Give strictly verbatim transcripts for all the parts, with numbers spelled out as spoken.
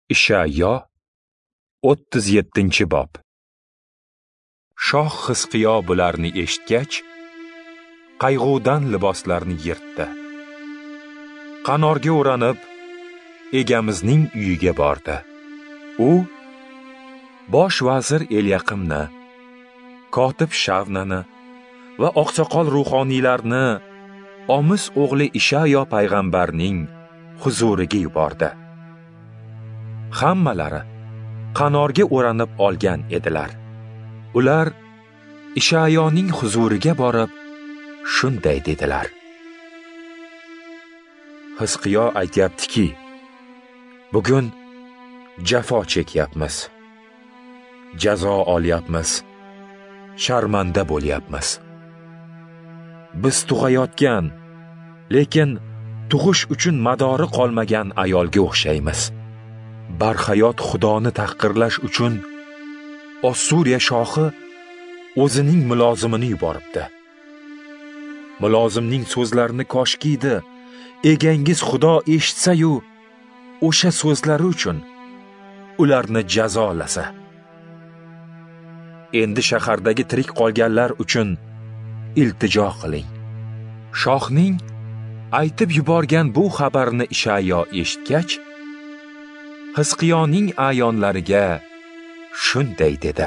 Ishaiyo o'ttiz yettinchi bob. Shoh Hizqiyo bularni eshitgach, qayg'udan liboslarni yirtdi. Qanorga o'ranib, egamizning uyiga bordi. U bosh vazir Elyaqimni, kotib Shavnani va oqsoqol ruhoniylarni Omiz o'g'li Ishaiyo payg'ambarning huzuriga yubordi. Hammalari qanorga o'ranib olgan edilar. Ular Ishaiyoning huzuriga borib shunday dedilar: Hizqiyo aytayaptiki, bugun jafo chekyapmiz, jazo olyapmiz, sharmanda bo'lyapmiz. Biz tug'ayotgan, lekin tug'ish uchun madori qolmagan ayolga o'xshaymiz. Barhayot Xudoni tahqirlash uchun Ossuriya shohi o'zining mulozimini yuboribdi. Mulozimning so'zlarini koshkiydi egangiz Xudo eshitsa-yu, o'sha so'zlari uchun ularni jazolasa. Endi shahardagi tirik qolganlar uchun iltijo qiling. Shohning aytib yuborgan bu xabarni Ishaiyo eshitgach, Hizqiyoning ayonlariga shunday dedi: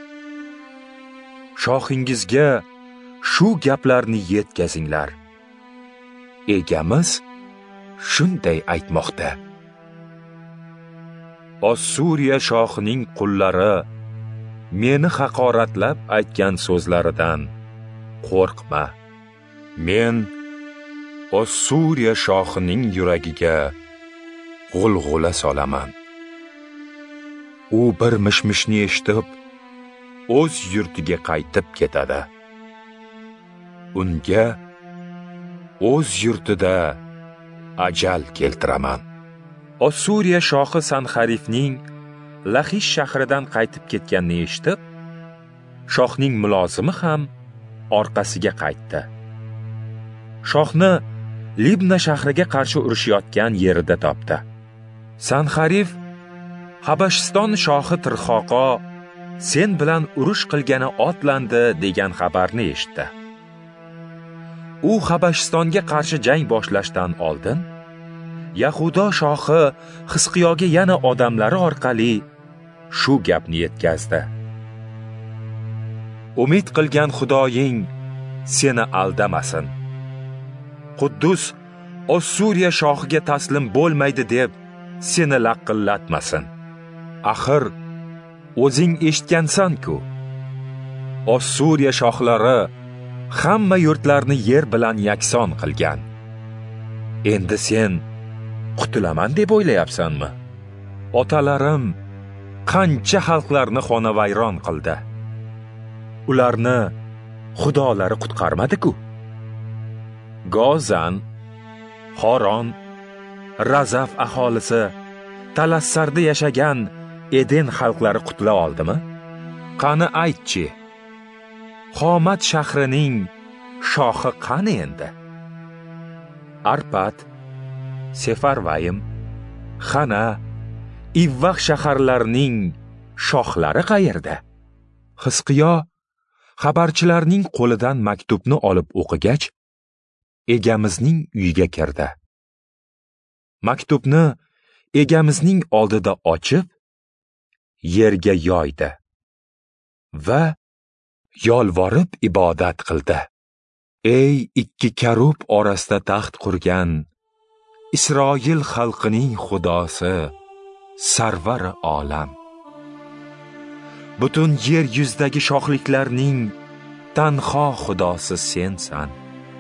Shohingizga shu gaplarni yetkazinglar. Egamiz shunday aytmoqda: Ossuriya shohining qullari meni haqoratlab aytgan so'zlaridan qo'rqma. Men Ossuriya shohining yuragiga g'ulg'ula solaman. U bir mishmishni eshitib, o'z yurtiga qaytib ketadi. Unga o'z yurtida ajal keltiraman. Ossuriya shohi Sanxarifning Laxish shahridan qaytib ketganini eshitib, shohning mulozimi ham orqasiga qaytdi. Shohni Libna shahriga qarshi urushayotgan yerida topdi. Sanxarif Habashiston shohi Tirxoqo sen bilan urush qilgani otlandi degan xabarni eshitdi. U Habashistonga qarshi jang boshlashdan oldin Yahudo shohi Hizqiyoga yana odamlari orqali shu gapni yetkazdi: Umid qilgan Xudoying seni aldamasin. Quddus Ossuriya shohiga taslim bo'lmaydi deb seni laqillatmasin. Axir o'zing eshitgansan-ku, Ossuriya shohlari hamma yurtlarni yer bilan yakson qilgan. Endi sen qutulaman deb o'ylayapsanmi? Otalarim qancha xalqlarni xonavayron qildi. Ularni xudolari qutqarmadi-ku. Gozan, Xoron, Razaf aholisi, Talassarda yashagan Eden xalqlari qutula oldimi? Qani aytchi, Xomat shahrining shohi qani endi? Arpad, Sefarvayim, Xana, Ivvaq shaharlarining shohlari qayerda? Hizqiyo xabarchilarning qo'lidan maktubni olib o'qigach, egamizning uyiga kirdi. Maktubni egamizning oldida ochib, yerga yoydi va yolvorib ibodat qildi. Ey ikki karub orasida taxt qurgan Isroil xalqining Xudosi, sarvar olam. Butun yer yuzidagi shohliklarning tanho Xudosi sensan.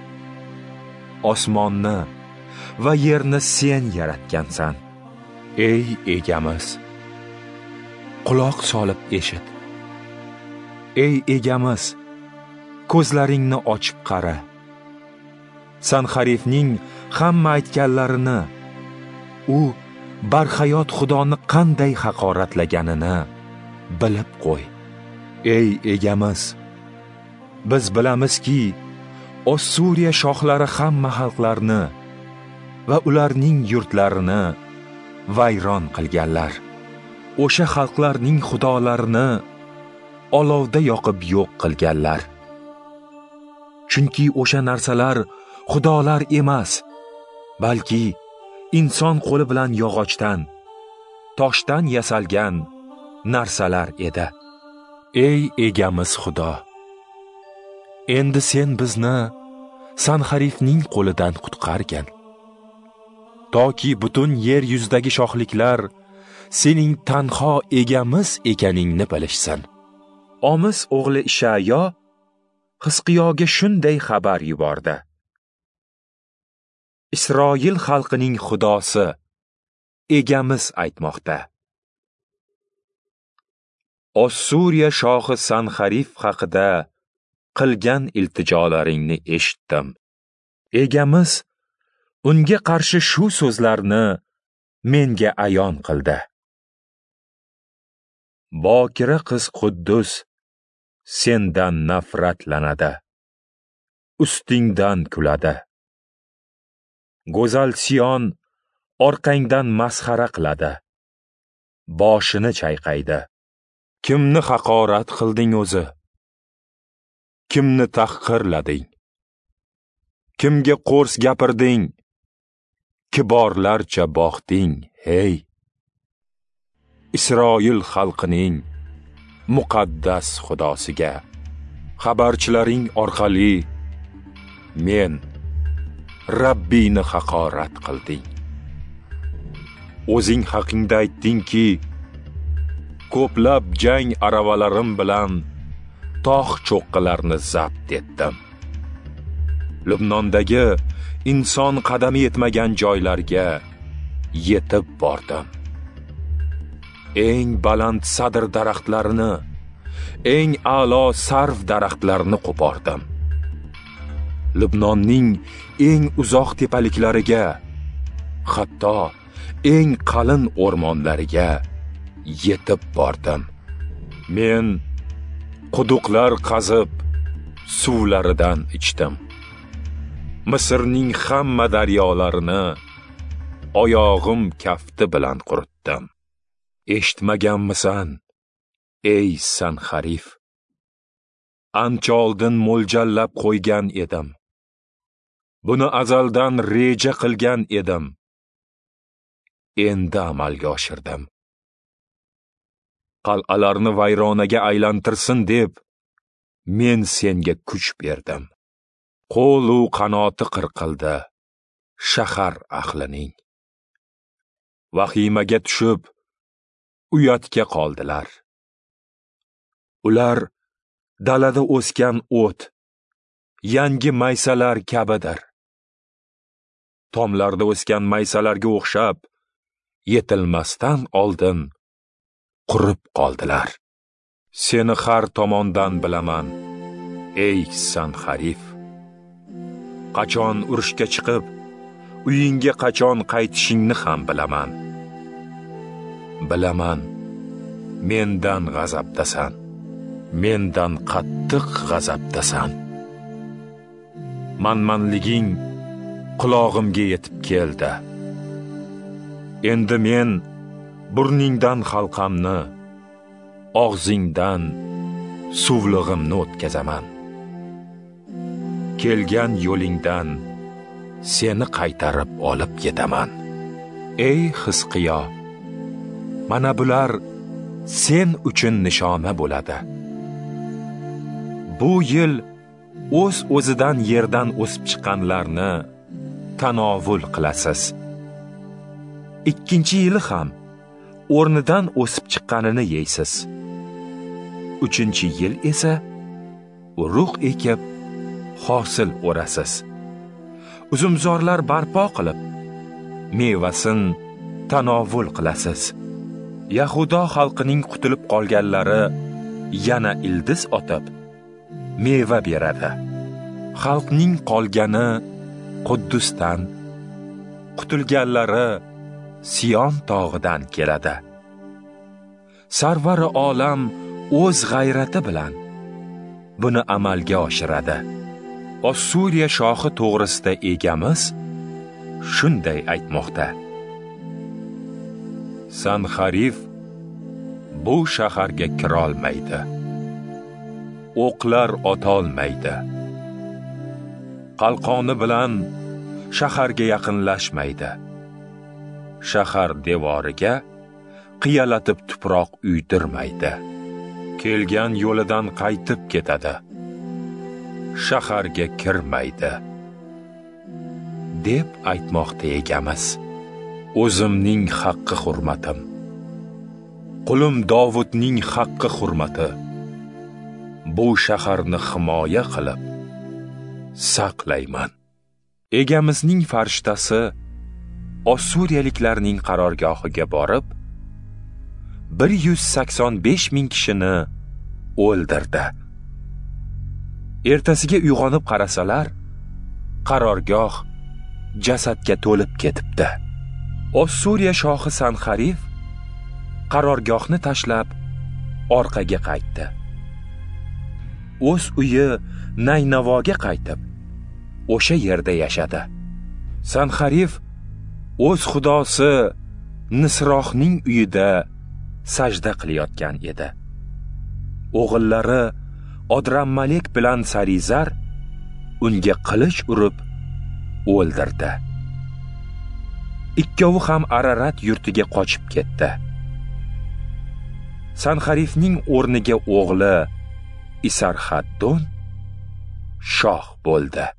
Osmonni va yerni sen yaratgansan. Ey egamiz, quloq solib eshit. Ey egamiz, ko'zlaringni ochib qara. Sanxarifning hamma aytganlarini, u barhayot Xudoni qanday haqoratlaganini bilib qo'y. Ey egamiz, biz bilamizki, Ossuriya shohlari hamma xalqlarni va ularning yurtlarini vayron qilganlar. o'sha xalqlarning xudolarini olovda yoqib yo'q qilganlar. Chunki o'sha narsalar xudolar emas, balki inson qo'li bilan yog'ochdan, toshdan yasalgan narsalar edi. Ey egamiz Xudo, endi sen bizni Sanxarifning qo'lidan qutqargin, toki butun yer yuzidagi shohliklar sening tanho egamiz ekaningni bilishsin. Omiz o'g'li Ishayo Hizqiyoga shunday xabar yubordi. Isroil xalqining Xudosi, egamiz aytmoqda: Ossuriya shohi Sanxarif haqida qilgan iltijolaringni eshitdim. Egamiz unga qarshi shu so'zlarni menga ayon qildi. Bokira qiz Quddus sendan nafratlanadi, ustingdan kuladi. Go'zal Siyon orqangdan masxara qiladi, boshini chayqaydi. Kimni haqorat qilding o'zi? Kimni tahqirlading? Kimga qo'rs gapirding? Kiborlarcha boqding, hey! Isroil xalqining muqaddas Xudosiga xabarchilaring orqali men Rabbini haqorat qilding. O'zing haqingda aytdingki, ko'plab jang aravalarim bilan tog' cho'qqalarini zabt etdim. Lubnondagi inson qadami yetmagan joylarga yetib bordim. Eng baland sadr daraxtlarini, eng a'lo sarv daraxtlarini qo'pordim. Lubnonning eng uzoq tepaliklariga, hatto eng qalin o'rmonlariga yetib bordim. Men quduqlar qazib, suvlaridan ichdim. Misrning hamma daryolarini oyog'im kafti bilan quritdim. Eshitmaganmisan, ey Sanxarif? Ancha oldin mo'ljallab qo'ygan edim. Buni azaldan reja qilgan edim. Endi amalga oshirdim. Qal'alarni vayronaga aylantirsin deb men senga kuch berdim. Qo'lu qanoti qirqildi shahar ahlining. Vahimaga tushib uyatga qoldilar. Ular dalada o'sgan o't, yangi maysalar kabidir. Tomlarda o'sgan maysalarga o'xshab, yetilmasdan oldin qurib qoldilar. Seni har tomondan bilaman, ey Sanxarif. Qachon urushga chiqib, uyingga qachon qaytishingni ham bilaman. Bilaman, mendan g'azabdasan, mendan qattiq g'azabdasan. Manmanliging qulog'imga yetib keldi. Endi men burningdan xalqamni, og'zingdan suvlig'imni o'tkazaman. Kelgan yo'lingdan seni qaytarib olib ketaman. Ey Hizqiyo, mana bular sen uchun nishona bo'ladi. Bu yil o'z-o'zidan yerdan o'sib chiqqanlarni tanovul qilasiz. Ikkinchi yili ham o'rnidan o'sib chiqqanini yeysiz. Uchinchi yil esa urug' ekib hosil o'rasiz. Uzumzorlar barpo qilib mevasin tanovul qilasiz. Yahudo xalqining qutulib qolganlari yana ildiz otib meva beradi. Xalqning qolgani Quddusdan, qutulganlari Siyon tog'idan keladi. Sarvari olam o'z g'ayrati bilan buni amalga oshiradi. Ossuriya shohi to'g'risida egamiz shunday aytmoqda: Sanxarif bu shaharga kirolmaydi. O'qlar otolmaydi. Qalqoni bilan shaharga yaqinlashmaydi. Shahar devoriga qiyalatib tuproq uydirmaydi. Kelgan yo'lidan qaytib ketadi. Shaharga kirmaydi. deb aytmoqda egamiz. O'zimning haqqi hurmatim, qulim Dovudning haqqi hurmati bu shaharni himoya qilib saqlayman. Egamizning farishtasi Ossuriyaliklarning qarorgohiga borib bir yuz sakson besh ming kishini o'ldirdi. Ertasiga uyg'onib qarasalar, qarorgoh jasadga to'lib ketibdi. Ossuriya shohi Sanxarif qarorgohni tashlab orqaga qaytdi. O'z uyi Naynavoga qaytib, o'sha yerda yashadi. Sanxarif o'z xudosi Nisroxning uyida sajda qilayotgan edi. O'g'illari Odrammalek bilan Sarizar unga qilich urib o'ldirdi. Ikkovi ham Ararat yurtiga qochib ketdi. Sanxarifning o'rniga o'g'li Isarhaddon shoh bo'ldi.